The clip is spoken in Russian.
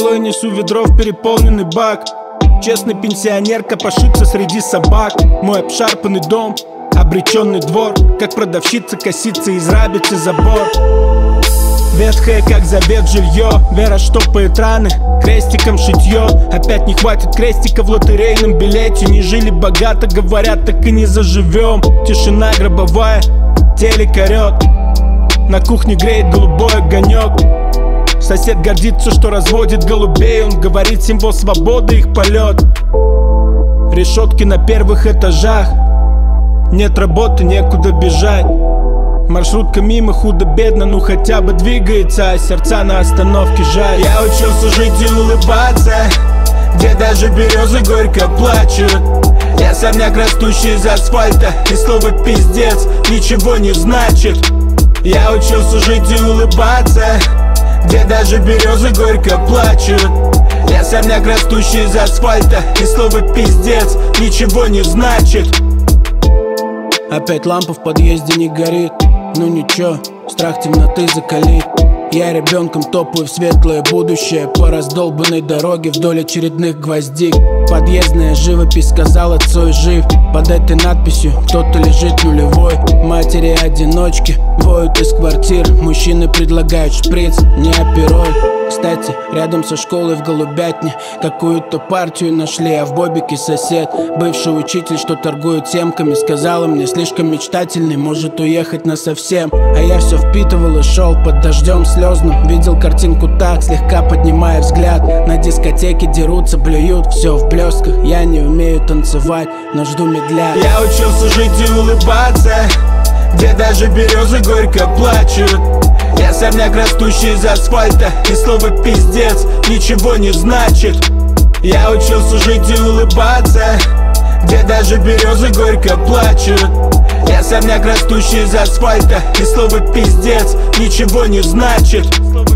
школу и несу ведро в переполненный бак. Честный пенсионер копошится среди собак. Мой обшарпанный дом, обреченный двор, как продавщица косится из рабицы забор. Ветхое, как завет, жилье, Вера штопает раны, крестиком шитье. Опять не хватит крестика в лотерейном билете. Не жили богато, говорят, так и не заживем. Тишина гробовая, телек орет, на кухне греет голубой огонек. Сосед гордится, что разводит голубей. Он говорит, символ свободы их полет. Решетки на первых этажах, нет работы, некуда бежать. Маршрутка мимо, худо-бедно, ну хотя бы двигается, а сердца на остановке жаль. Я учился жить и улыбаться, где даже березы горько плачут. Я сорняк, растущий из асфальта, и слово пиздец ничего не значит. Я учился жить и улыбаться, где даже березы горько плачут. Я сорняк, растущий из асфальта, и слово пиздец ничего не значит. Опять лампа в подъезде не горит, ну ничего, страх темноты закалит. Я ребенком топаю в светлое будущее по раздолбанной дороге вдоль очередных гвоздик. Подъездная живопись сказала, Цой жив. Под этой надписью кто-то лежит нулевой. Матери-одиночки воют из квартир. Мужчины предлагают шприц, не апероль. Кстати, рядом со школой в Голубятне какую-то партию нашли, а в бобике сосед, бывший учитель, что торгует темками, сказала мне, слишком мечтательный, может уехать насовсем. А я все впитывал и шел под дождем слезным. Видел картинку так, слегка поднимая взгляд. На дискотеке дерутся, блюют, все в блестках. Я не умею танцевать, но жду медля. Я учился жить и улыбаться, где даже березы горько плачут. Я сорняк, растущий из асфальта, и слово пиздец ничего не значит. Я учился жить и улыбаться, где даже березы горько плачут. Я сорняк, растущий из асфальта, и слово пиздец ничего не значит.